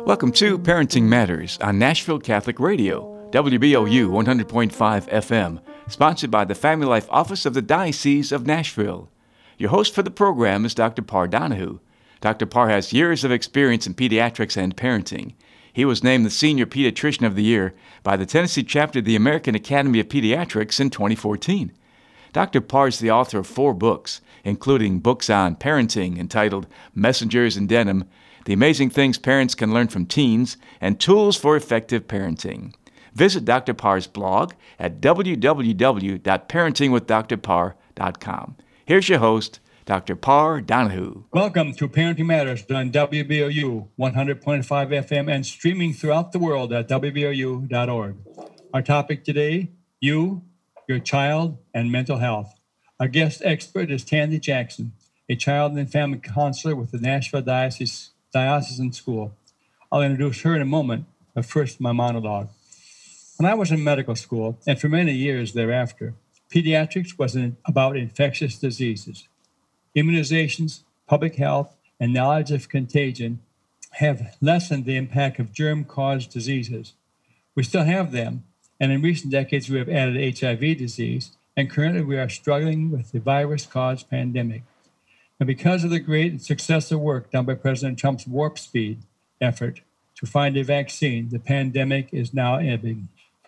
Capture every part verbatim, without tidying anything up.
Welcome to Parenting Matters on Nashville Catholic Radio, W B O U one hundred point five F M, sponsored by the Family Life Office of the Diocese of Nashville. Your host for the program is Doctor Parr Donahue. Doctor Parr has years of experience in pediatrics and parenting. He was named the Senior Pediatrician of the Year by the Tennessee chapter of the American Academy of Pediatrics in twenty fourteen. Doctor Parr is the author of four books, including books on parenting entitled Messengers in Denim, The Amazing Things Parents Can Learn from Teens, and Tools for Effective Parenting. Visit Doctor Parr's blog at w w w dot parenting with dr parr dot com. Here's your host, Doctor Parr Donahue. Welcome to Parenting Matters on W B O U one hundred point five F M and streaming throughout the world at w b o u dot org. Our topic today, you, your child, and mental health. Our guest expert is Tandy Jackson, a child and family counselor with the Nashville Diocese Diocesan School. I'll introduce her in a moment, but first my monologue. When I was in medical school, and for many years thereafter, pediatrics was about infectious diseases. Immunizations, public health, and knowledge of contagion have lessened the impact of germ-caused diseases. We still have them, and in recent decades we have added H I V disease, and currently we are struggling with the virus-caused pandemic. And because of the great and successful work done by President Trump's Warp Speed effort to find a vaccine, the pandemic is now ebbing.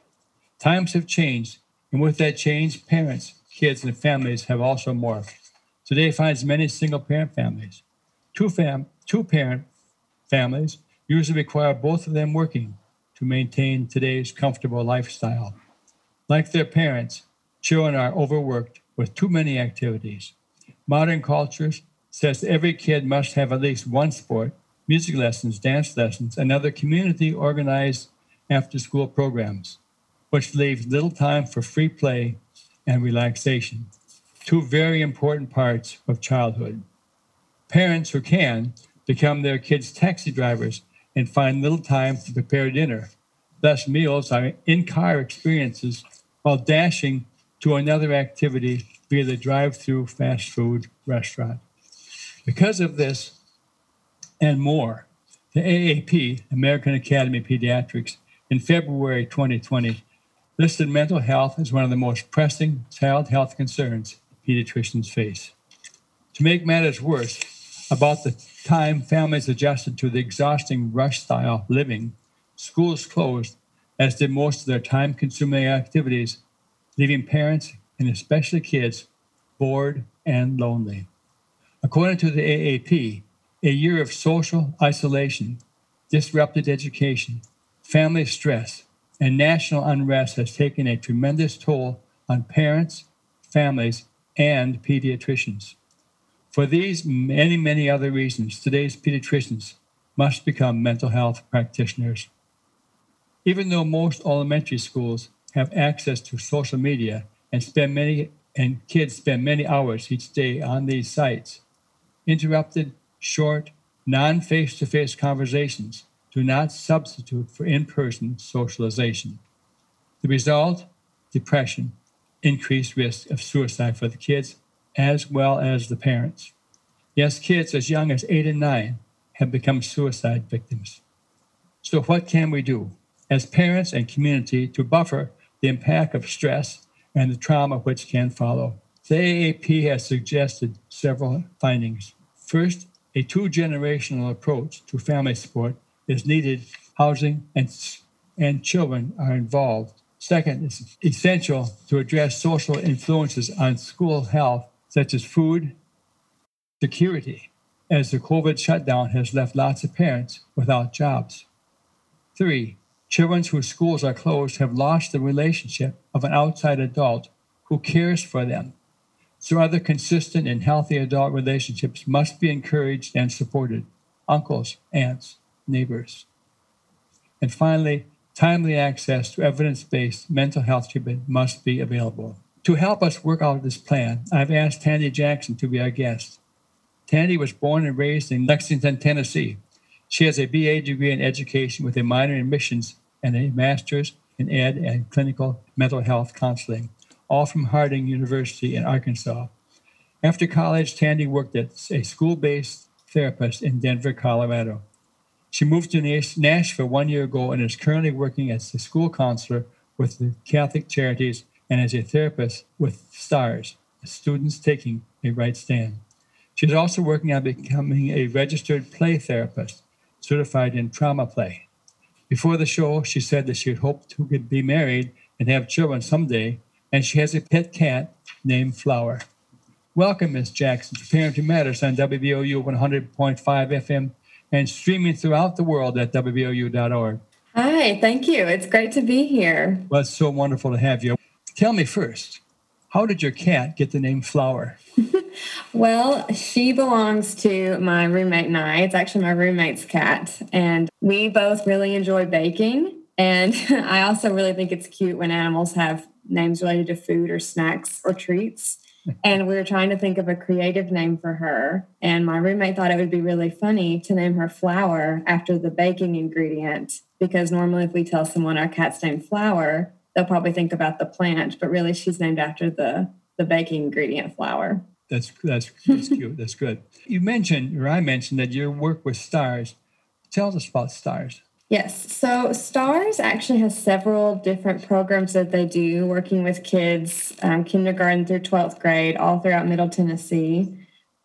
Times have changed, and with that change, parents, kids, and families have also morphed. Today finds many single-parent families. Two fam- two-parent families usually require both of them working to maintain today's comfortable lifestyle. Like their parents, children are overworked with too many activities. Modern culture says every kid must have at least one sport, music lessons, dance lessons, and other community-organized after-school programs, which leaves little time for free play and relaxation, two very important parts of childhood. Parents who can become their kids' taxi drivers and find little time to prepare dinner. Thus, meals are in-car experiences while dashing to another activity via the drive-through fast food restaurant. Because of this and more, the A A P, American Academy of Pediatrics, in February twenty twenty, listed mental health as one of the most pressing child health concerns pediatricians face. To make matters worse, about the time families adjusted to the exhausting rush-style living, schools closed, as did most of their time-consuming activities, leaving parents, and especially kids, bored and lonely. According to the A A P, a year of social isolation, disrupted education, family stress, and national unrest has taken a tremendous toll on parents, families, and pediatricians. For these many, many other reasons, today's pediatricians must become mental health practitioners. Even though most elementary schools have access to social media and spend many and kids spend many hours each day on these sites, interrupted, short, non-face-to-face conversations do not substitute for in-person socialization. The result? Depression, increased risk of suicide for the kids as well as the parents. Yes, kids as young as eight and nine have become suicide victims. So what can we do as parents and community to buffer the impact of stress and the trauma which can follow? The A A P has suggested several findings. First, a two-generational approach to family support is needed. Housing and, and children are involved. Second, it's essential to address social influences on school health, such as food security, as the COVID shutdown has left lots of parents without jobs. Three, children whose schools are closed have lost the relationship of an outside adult who cares for them. So other consistent and healthy adult relationships must be encouraged and supported. Uncles, aunts, neighbors. And finally, timely access to evidence-based mental health treatment must be available. To help us work out this plan, I've asked Tandy Jackson to be our guest. Tandy was born and raised in Lexington, Tennessee. She has a B A degree in education with a minor in missions and a master's in ed and clinical mental health counseling, all from Harding University in Arkansas. After college, Tandy worked as a school-based therapist in Denver, Colorado. She moved to Nash- Nashville one year ago and is currently working as a school counselor with the Catholic Charities and as a therapist with STARS, Students Taking a Right Stand. She's also working on becoming a registered play therapist, certified in trauma play. Before the show, she said that she would hope to be married and have children someday, and she has a pet cat named Flower. Welcome, Miz Jackson, to Parenting Matters on W B O U one hundred point five F M and streaming throughout the world at W B O U dot org. Hi, thank you. It's great to be here. Well, it's so wonderful to have you. Tell me first, how did your cat get the name Flower? Well, she belongs to my roommate and I. It's actually my roommate's cat. And we both really enjoy baking. And I also really think it's cute when animals have names related to food or snacks or treats. And we were trying to think of a creative name for her. And my roommate thought it would be really funny to name her Flower after the baking ingredient. Because normally if we tell someone our cat's named Flower, they'll probably think about the plant. But really she's named after the, the baking ingredient flour. That's that's that's cute. That's good. You mentioned, or I mentioned, that you work with STARS. Tell us about STARS. Yes. So STARS actually has several different programs that they do, working with kids, um, kindergarten through twelfth grade, all throughout Middle Tennessee.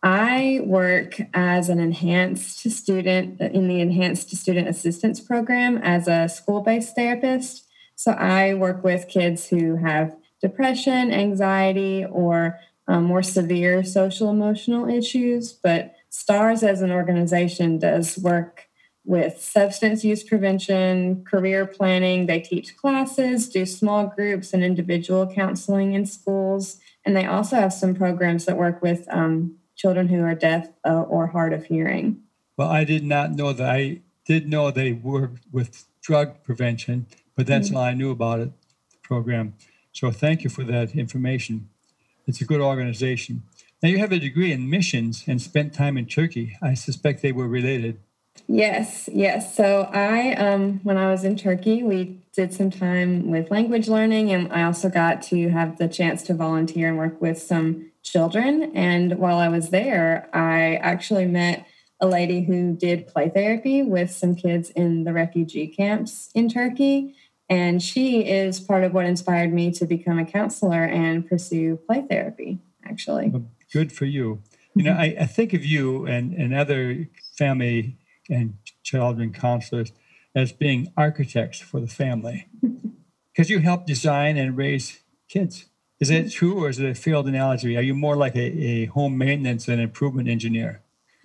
I work as an enhanced student in the Enhanced Student Assistance Program as a school-based therapist. So I work with kids who have depression, anxiety, or Um, more severe social emotional issues, but STARS as an organization does work with substance use prevention, career planning. They teach classes, do small groups and individual counseling in schools, and they also have some programs that work with um, children who are deaf uh, or hard of hearing. Well, I did not know that. I did know they worked with drug prevention, but that's mm-hmm. all I knew about it, the program. So thank you for that information. It's a good organization. Now, you have a degree in missions and spent time in Turkey. I suspect they were related. Yes, yes. So I, um, when I was in Turkey, we did some time with language learning, and I also got to have the chance to volunteer and work with some children. And while I was there, I actually met a lady who did play therapy with some kids in the refugee camps in Turkey. And she is part of what inspired me to become a counselor and pursue play therapy, actually. Well, good for you. You know, I, I think of you and, and other family and children counselors as being architects for the family, because you help design and raise kids. Is that true, or is it a failed analogy? Are you more like a, a home maintenance and improvement engineer?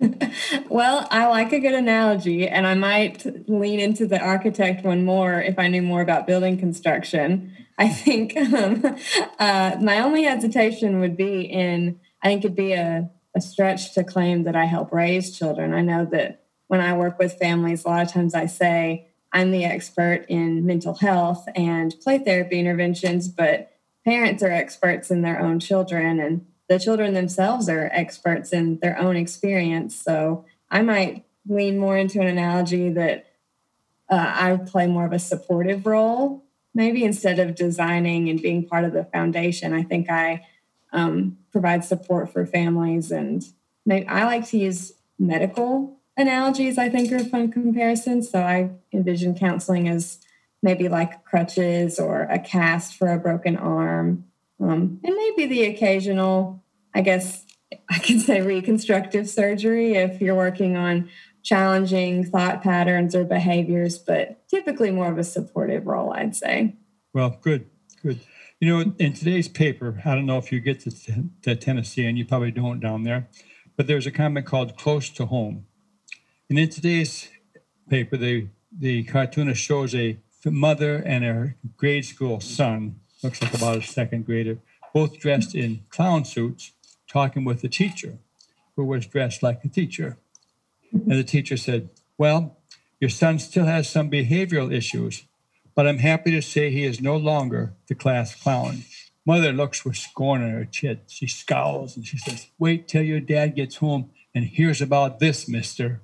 Well, I like a good analogy, and I might lean into the architect one more if I knew more about building construction. I think um, uh, my only hesitation would be in, I think it'd be a, a stretch to claim that I help raise children. I know that when I work with families, a lot of times I say I'm the expert in mental health and play therapy interventions, but parents are experts in their own children, and the children themselves are experts in their own experience. So I might lean more into an analogy that uh, I play more of a supportive role, maybe instead of designing and being part of the foundation. I think I um, provide support for families, and maybe I like to use medical analogies, I think, are fun comparisons. So I envision counseling as maybe like crutches or a cast for a broken arm. Um, and maybe the occasional, I guess I can say reconstructive surgery if you're working on challenging thought patterns or behaviors, but typically more of a supportive role, I'd say. Well, good, good. You know, in today's paper, I don't know if you get to, to Tennessee, and you probably don't down there, but there's a comment called Close to Home. And in today's paper, the, the cartoonist shows a mother and her grade school son, looks like about a second grader, both dressed in clown suits, talking with the teacher, who was dressed like a teacher. And the teacher said, well, your son still has some behavioral issues, but I'm happy to say he is no longer the class clown. Mother looks with scorn on her chin. She scowls and she says, wait till your dad gets home and hears about this, mister.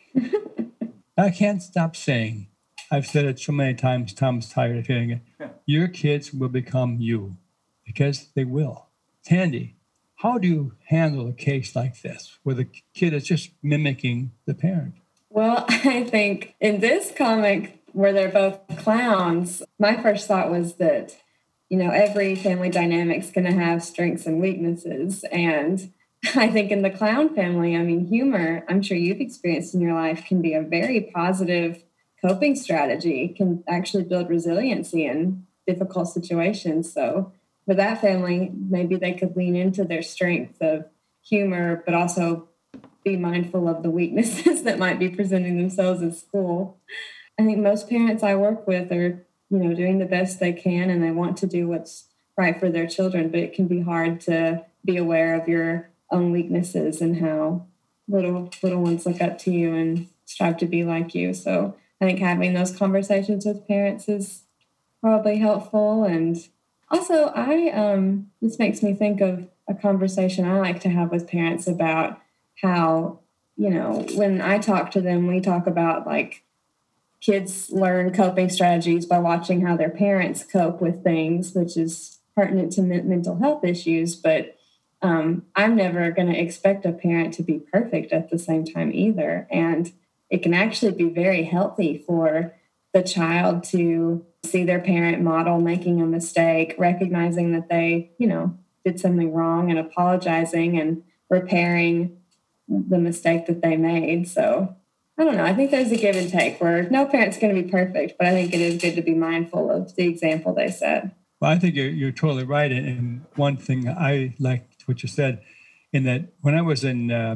I can't stop saying, I've said it so many times, Tom's tired of hearing it. Your kids will become you, because they will. Tandy, how do you handle a case like this, where the kid is just mimicking the parent? Well, I think in this comic where they're both clowns, my first thought was that, you know, every family dynamic's going to have strengths and weaknesses. And I think in the clown family, I mean, humor, I'm sure you've experienced in your life, can be a very positive coping strategy, can actually build resiliency in difficult situations. So for that family, maybe they could lean into their strength of humor, but also be mindful of the weaknesses that might be presenting themselves at school. I think most parents I work with are, you know, doing the best they can, and they want to do what's right for their children, but it can be hard to be aware of your own weaknesses and how little little ones look up to you and strive to be like you. So I think having those conversations with parents is probably helpful. And also, I um, this makes me think of a conversation I like to have with parents about how, you know, when I talk to them, we talk about like kids learn coping strategies by watching how their parents cope with things, which is pertinent to mental health issues. But um, I'm never going to expect a parent to be perfect at the same time either. And it can actually be very healthy for the child to see their parent model making a mistake, recognizing that they, you know, did something wrong and apologizing and repairing the mistake that they made. So I don't know. I think there's a give and take where no parent's going to be perfect, but I think it is good to be mindful of the example they set. Well, I think you're, you're totally right. And one thing I liked what you said, in that when I was in, uh,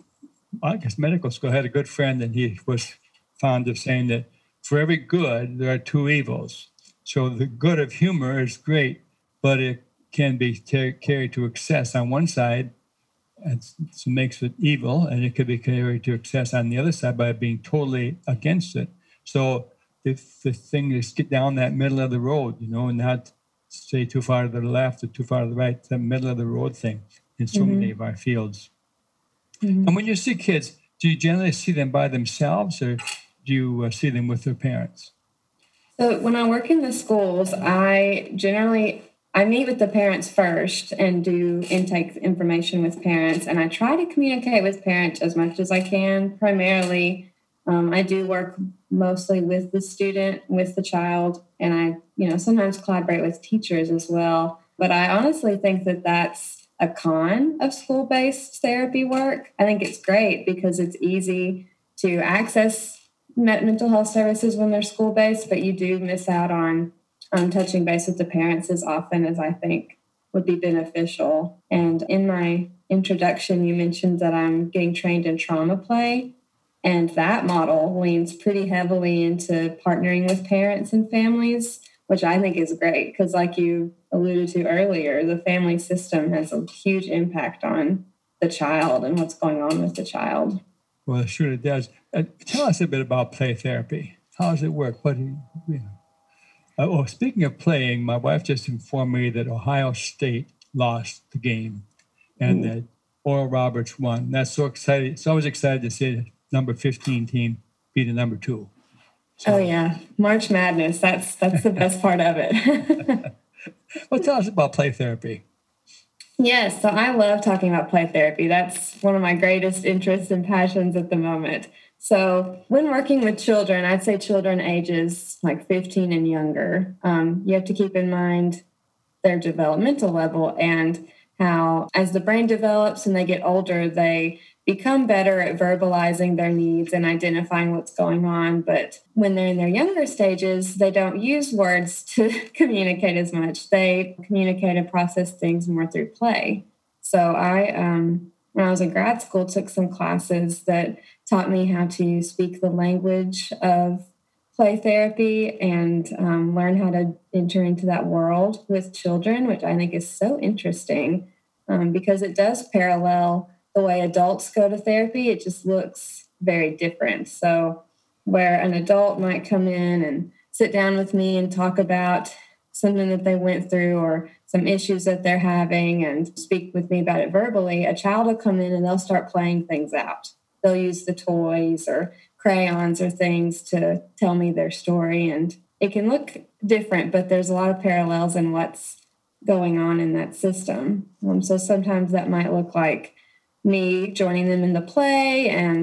I guess, medical school, I had a good friend, and he was fond of saying that for every good, there are two evils. So the good of humor is great, but it can be ter- carried to excess on one side, and so makes it evil, and it could be carried to excess on the other side by being totally against it. So if the thing is get down that middle of the road, you know, and not say too far to the left or too far to the right, the middle of the road thing in so mm-hmm. many of our fields. Mm-hmm. And when you see kids, do you generally see them by themselves, or do you uh, see them with their parents? So when I work in the schools, I generally I meet with the parents first and do intake information with parents, and I try to communicate with parents as much as I can. Primarily, um, I do work mostly with the student, with the child, and I, you know, sometimes collaborate with teachers as well. But I honestly think that that's a con of school-based therapy work. I think it's great because it's easy to access mental health services when they're school-based, but you do miss out on Um, touching base with the parents as often as I think would be beneficial. And in my introduction, you mentioned that I'm getting trained in trauma play, and that model leans pretty heavily into partnering with parents and families, which I think is great because, like you alluded to earlier, the family system has a huge impact on the child and what's going on with the child. Well, sure it does. Uh, tell us a bit about play therapy. How does it work? What do you, you know? Uh, oh, speaking of playing, my wife just informed me that Ohio State lost the game and mm. that Oral Roberts won. That's so exciting. So I was excited to see the number fifteen team beat the number two. So. Oh, yeah. March Madness. That's that's the best part of it. Well, tell us about play therapy. Yes. So I love talking about play therapy. That's one of my greatest interests and passions at the moment. So when working with children, I'd say children ages like fifteen and younger, um, you have to keep in mind their developmental level and how as the brain develops and they get older, they become better at verbalizing their needs and identifying what's going on. But when they're in their younger stages, they don't use words to communicate as much. They communicate and process things more through play. So I, um, when I was in grad school, took some classes that taught me how to speak the language of play therapy and um, learn how to enter into that world with children, which I think is so interesting um, because it does parallel the way adults go to therapy. It just looks very different. So where an adult might come in and sit down with me and talk about something that they went through or some issues that they're having and speak with me about it verbally, a child will come in and they'll start playing things out. They'll use the toys or crayons or things to tell me their story. And it can look different, but there's a lot of parallels in what's going on in that system. Um, so sometimes that might look like me joining them in the play and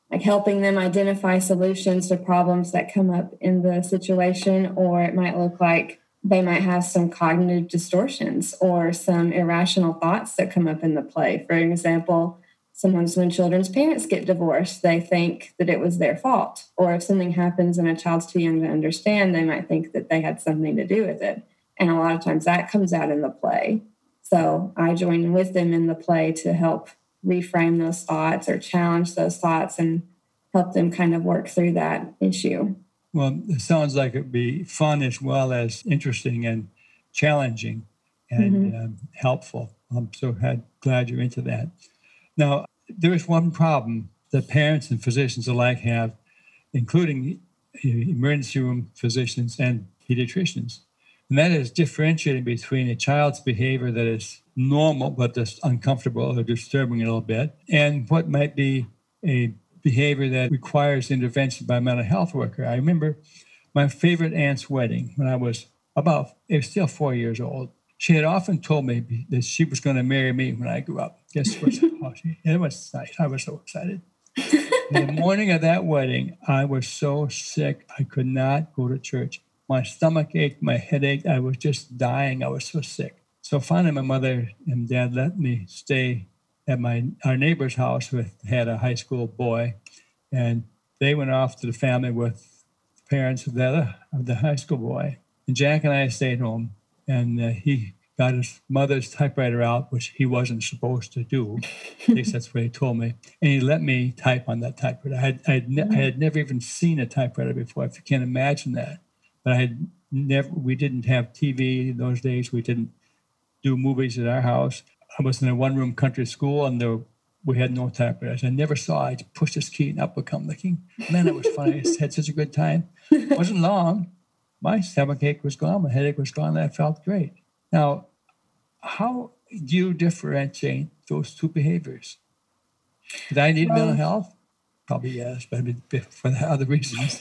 like helping them identify solutions to problems that come up in the situation, or it might look like they might have some cognitive distortions or some irrational thoughts that come up in the play. For example, sometimes when children's parents get divorced, they think that it was their fault. Or if something happens and a child's too young to understand, they might think that they had something to do with it. And a lot of times that comes out in the play. So I join with them in the play to help reframe those thoughts or challenge those thoughts and help them kind of work through that issue. Well, it sounds like it'd be fun as well as interesting and challenging and mm-hmm. um, helpful. I'm so glad, glad you're into that. Now, there is one problem that parents and physicians alike have, including emergency room physicians and pediatricians, and that is differentiating between a child's behavior that is normal but just uncomfortable or disturbing a little bit, and what might be a behavior that requires intervention by a mental health worker. I remember my favorite aunt's wedding when I was about, it was still four years old. She had often told me that she was going to marry me when I grew up. Guess what? Oh, she, it was nice. I was so excited. In the morning of that wedding, I was so sick, I could not go to church. My stomach ached, my head ached. I was just dying. I was so sick. So finally, my mother and dad let me stay at my our neighbor's house who had a high school boy, and they went off to the family with the parents of the other, of the high school boy. And Jack and I stayed home, and uh, he got his mother's typewriter out, which he wasn't supposed to do. At least that's what he told me. And he let me type on that typewriter. I had, I had, ne- I had never even seen a typewriter before. If you can't imagine that. But I had never. We didn't have T V in those days. We didn't do movies at our house. I was in a one-room country school, and there, we had no typewriters. I never saw. I pushed this key, and up would come the key. Man, it was fun. I had such a good time. It wasn't long. My stomach ache was gone. My headache was gone. And I felt great. Now, how do you differentiate those two behaviors? Did I need well, mental health? Probably yes, but for the other reasons.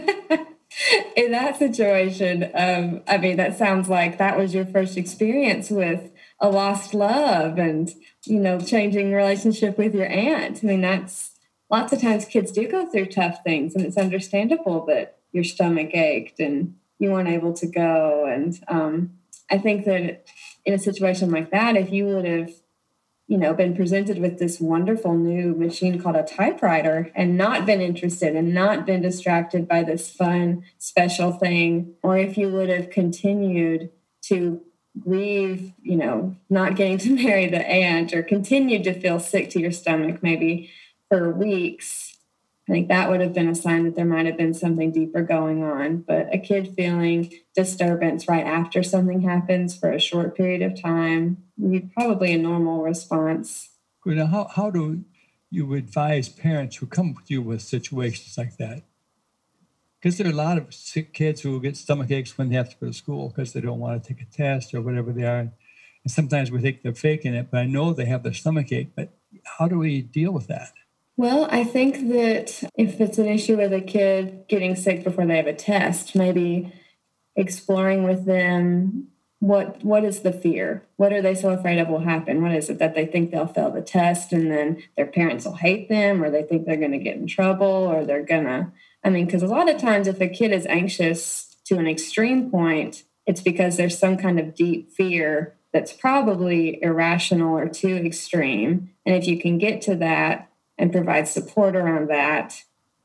In that situation, um, I mean, that sounds like that was your first experience with a lost love and, you know, changing relationship with your aunt. I mean, that's lots of times kids do go through tough things, and it's understandable that your stomach ached and you weren't able to go. And um, I think that in a situation like that, if you would have, you know, been presented with this wonderful new machine called a typewriter and not been interested and not been distracted by this fun, special thing, or if you would have continued to grieve, you know, not getting to marry the aunt or continued to feel sick to your stomach maybe for weeks, I think that would have been a sign that there might have been something deeper going on. But a kid feeling disturbance right after something happens for a short period of time, probably a normal response. Now, how, how do you advise parents who come to you with situations like that? Because there are a lot of sick kids who get stomach aches when they have to go to school because they don't want to take a test or whatever they are. And sometimes we think they're faking it, but I know they have their stomach ache. But how do we deal with that? Well, I think that if it's an issue with a kid getting sick before they have a test, maybe exploring with them what what is the fear? What are they so afraid of will happen? What is it that they think they'll fail the test and then their parents will hate them, or they think they're going to get in trouble, or they're going to, I mean, because a lot of times if a kid is anxious to an extreme point, it's because there's some kind of deep fear that's probably irrational or too extreme. And if you can get to that and provide support around that,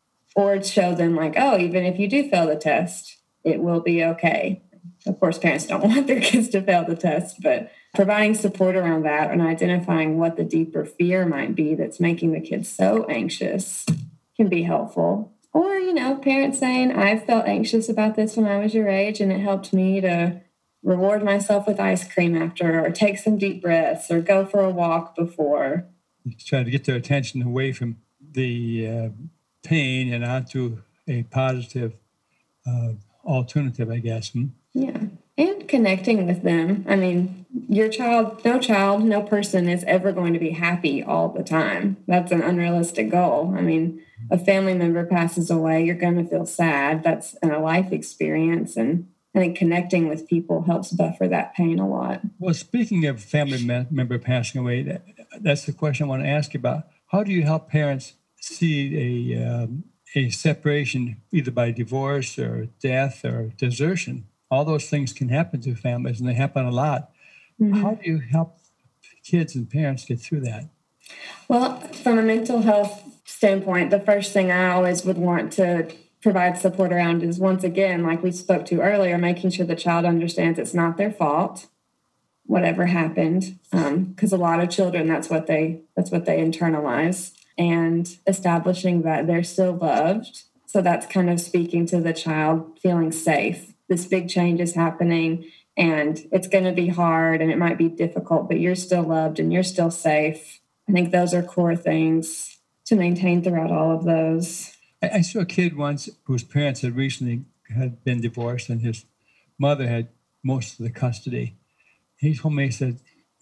or show them like, oh, even if you do fail the test, it will be okay. Of course, parents don't want their kids to fail the test, but providing support around that and identifying what the deeper fear might be that's making the kids so anxious can be helpful. Or, you know, parents saying, I felt anxious about this when I was your age, and it helped me to reward myself with ice cream after, or take some deep breaths, or go for a walk before. Trying to get their attention away from the uh, pain and onto a positive uh, alternative, I guess. Hmm? Yeah, and connecting with them. I mean, your child, no child, no person is ever going to be happy all the time. That's an unrealistic goal. I mean, a family member passes away, you're going to feel sad. That's a life experience, and I think connecting with people helps buffer that pain a lot. Well, speaking of family me- member passing away, that, that's the question I want to ask you about. How do you help parents see a um, a separation either by divorce or death or desertion. All those things can happen to families, and they happen a lot. Mm-hmm. How do you help kids and parents get through that? Well, from a mental health standpoint, the first thing I always would want to provide support around is, once again, like we spoke to earlier, making sure the child understands it's not their fault, whatever happened, because um, a lot of children, that's what they that's what they internalize, and establishing that they're still loved. So that's kind of speaking to the child feeling safe. This big change is happening, and it's going to be hard, and it might be difficult, but you're still loved and you're still safe. I think those are core things to maintain throughout all of those. I, I saw a kid once whose parents had recently had been divorced, and his mother had most of the custody. He told me, he said,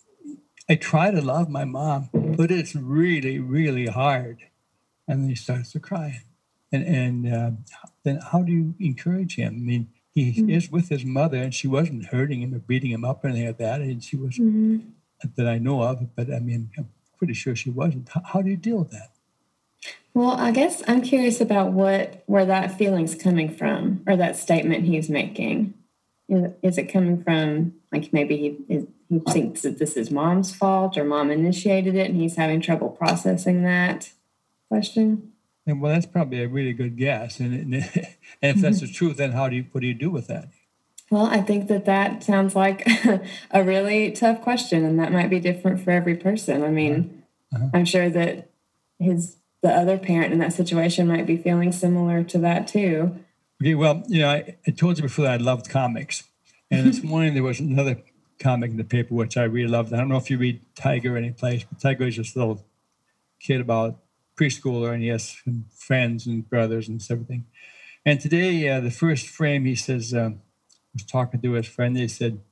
I try to love my mom, but it's really, really hard. And then he starts to cry. And and uh, then how do you encourage him? I mean, he mm-hmm. is with his mother, and she wasn't hurting him or beating him up or anything like that. And she was, mm-hmm. that I know of, but I mean, I'm pretty sure she wasn't. How, how do you deal with that? Well, I guess I'm curious about what where that feeling's coming from, or that statement he's making. Is, is it coming from, like, maybe he is, he thinks that this is mom's fault, or mom initiated it, and he's having trouble processing that question? And well, that's probably a really good guess. And, and, and if that's the truth, then how do you what do you do with that? Well, I think that that sounds like a really tough question, and that might be different for every person. I mean, uh-huh. I'm sure that his the other parent in that situation might be feeling similar to that too. Okay, well, you know, I, I told you before that I loved comics. And this morning there was another comic in the paper which I really loved. I don't know if you read Tiger any place, but Tiger is this little kid about preschooler, and he has some friends and brothers and everything. And today, uh, the first frame, he says, um, was talking to his friend, he said,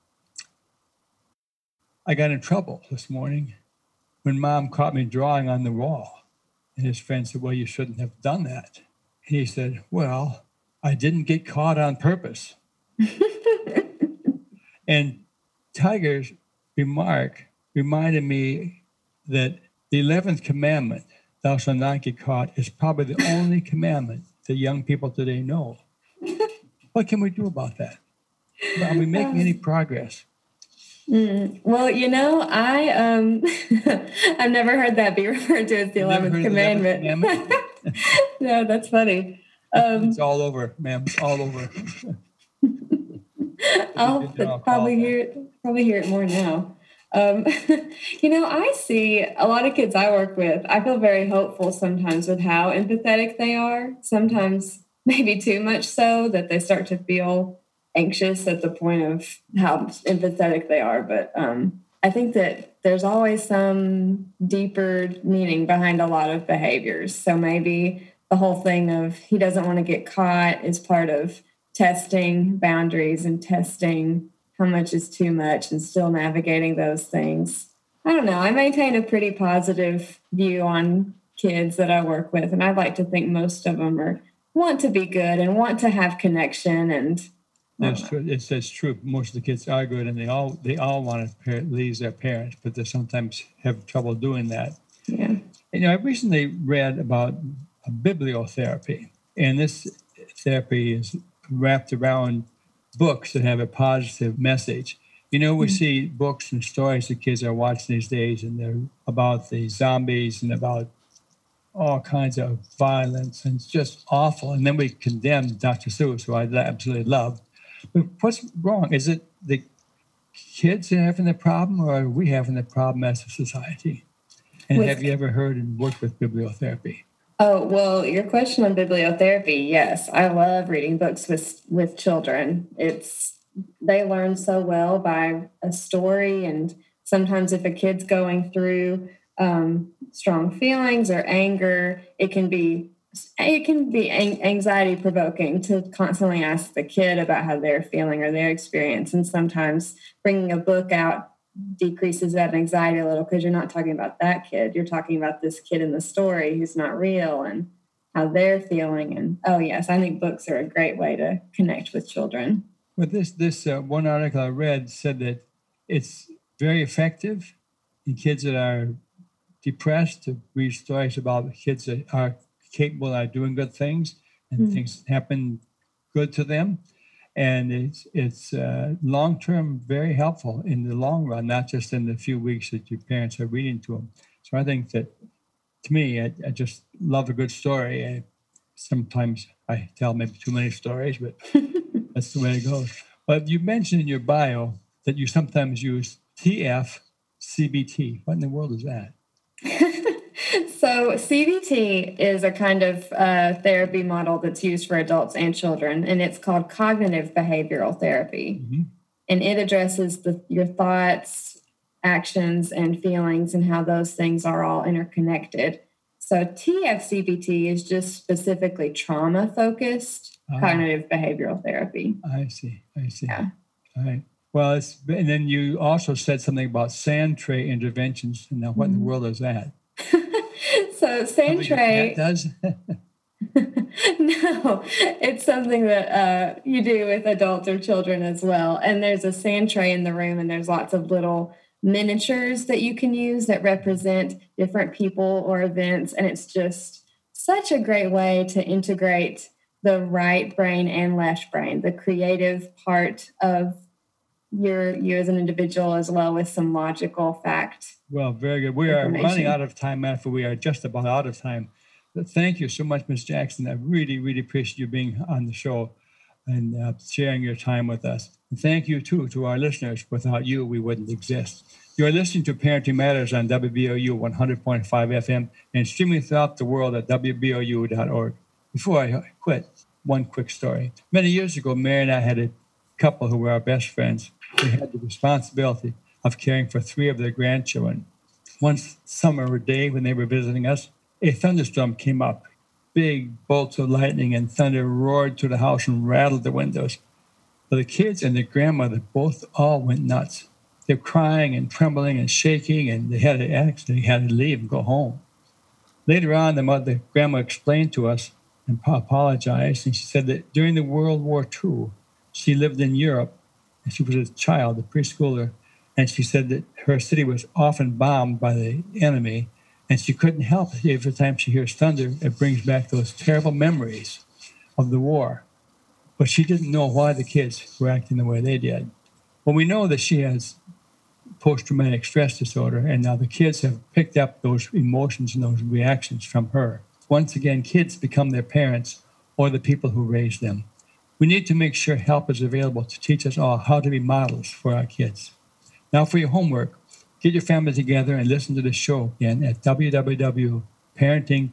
I got in trouble this morning when mom caught me drawing on the wall. And his friend said, well, you shouldn't have done that. And he said, well, I didn't get caught on purpose. And Tiger's remark reminded me that the eleventh commandment, thou shalt not get caught, is probably the only commandment that young people today know. What can we do about that? Are we making any progress? Mm, well, you know, I, um, I've never hered that be referred to as the eleventh commandment. The eleventh commandment? No, that's funny. Um, it's all over, ma'am. It's all over. I'll probably hear it, probably hear it more now. Um, you know, I see a lot of kids I work with. I feel very hopeful sometimes with how empathetic they are. Sometimes maybe too much so that they start to feel anxious at the point of how empathetic they are. But um, I think that there's always some deeper meaning behind a lot of behaviors. So maybe the whole thing of he doesn't want to get caught is part of testing boundaries and testing how much is too much and still navigating those things. I don't know. I maintain a pretty positive view on kids that I work with, and I'd like to think most of them are want to be good and want to have connection. And that's true. It's that's true. Most of the kids are good, and they all they all want to please their parents, but they sometimes have trouble doing that. Yeah. You know, I recently read about a bibliotherapy, and this therapy is wrapped around books that have a positive message. You know, we mm-hmm. see books and stories that kids are watching these days, and they're about the zombies and about all kinds of violence, and it's just awful. And then we condemn Doctor Seuss, who I absolutely love. But what's wrong? Is it the kids are having the problem, or are we having the problem as a society? And with, have you ever heard and worked with bibliotherapy? Oh, well, your question on bibliotherapy, yes. I love reading books with with children. It's they learn so well by a story, and sometimes if a kid's going through um, strong feelings or anger, it can be it can be anxiety provoking to constantly ask the kid about how they're feeling or their experience. And sometimes bringing a book out decreases that anxiety a little, because you're not talking about that kid. You're talking about this kid in the story who's not real and how they're feeling. And oh yes, I think books are a great way to connect with children. Well, this this uh, one article I read said that it's very effective in kids that are depressed to read stories about kids that are capable of doing good things and mm-hmm. things happen good to them. And it's it's uh, long-term very helpful in the long run, not just in the few weeks that your parents are reading to them. So I think that, to me, I, I just love a good story. I, sometimes I tell maybe too many stories, but that's the way it goes. But you mentioned in your bio that you sometimes use T F C B T. What in the world is that? So C B T is a kind of uh, therapy model that's used for adults and children, and it's called cognitive behavioral therapy. Mm-hmm. And it addresses the, your thoughts, actions, and feelings and how those things are all interconnected. So T F C B T is just specifically trauma-focused ah. cognitive behavioral therapy. I see. I see. Yeah. All right. Well, it's, and then you also said something about sand tray interventions. Now, what mm-hmm. in the world is that? So sand tray does no, it's something that uh, you do with adults or children as well. And there's a sand tray in the room, and there's lots of little miniatures that you can use that represent different people or events. And it's just such a great way to integrate the right brain and left brain, the creative part of your you as an individual, as well with some logical fact. Well, very good. We are running out of time, After we are just about out of time. But thank you so much, Miz Jackson. I really, really appreciate you being on the show and uh, sharing your time with us. And thank you, too, to our listeners. Without you, we wouldn't exist. You're listening to Parenting Matters on W B O U one hundred point five F M and streaming throughout the world at W B O U dot org. Before I quit, one quick story. Many years ago, Mary and I had a couple who were our best friends. They had the responsibility of caring for three of their grandchildren. One summer day when they were visiting us, a thunderstorm came up. Big bolts of lightning and thunder roared through the house and rattled the windows. But the kids and their grandmother both all went nuts. They were crying and trembling and shaking, and they had to actually had to leave and go home. Later on, the mother, grandma explained to us and apologized, and she said that during the World War Two, she lived in Europe, and she was a child, a preschooler, and she said that her city was often bombed by the enemy, and she couldn't help it. Every time she hears thunder, it brings back those terrible memories of the war. But she didn't know why the kids were acting the way they did. Well, we know that she has post-traumatic stress disorder, and now the kids have picked up those emotions and those reactions from her. Once again, kids become their parents or the people who raise them. We need to make sure help is available to teach us all how to be models for our kids. Now for your homework, get your family together and listen to the show again at w w w dot parenting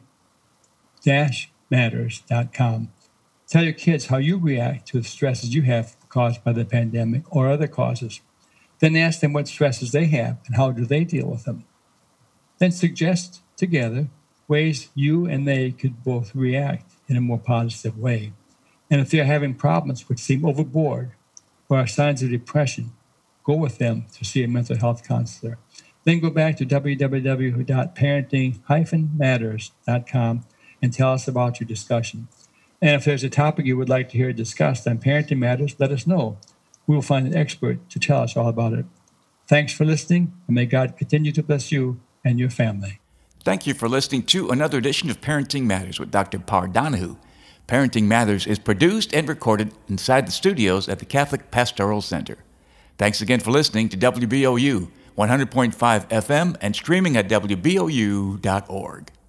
dash matters dot com. Tell your kids how you react to the stresses you have caused by the pandemic or other causes. Then ask them what stresses they have and how do they deal with them. Then suggest together ways you and they could both react in a more positive way. And if they're having problems which seem overboard or are signs of depression, go with them to see a mental health counselor. Then go back to w w w dot parenting dash matters dot com and tell us about your discussion. And if there's a topic you would like to hear discussed on Parenting Matters, let us know. We will find an expert to tell us all about it. Thanks for listening, and may God continue to bless you and your family. Thank you for listening to another edition of Parenting Matters with Doctor Parr Donahue. Parenting Matters is produced and recorded inside the studios at the Catholic Pastoral Center. Thanks again for listening to W B O U one hundred point five F M and streaming at w b o u dot org.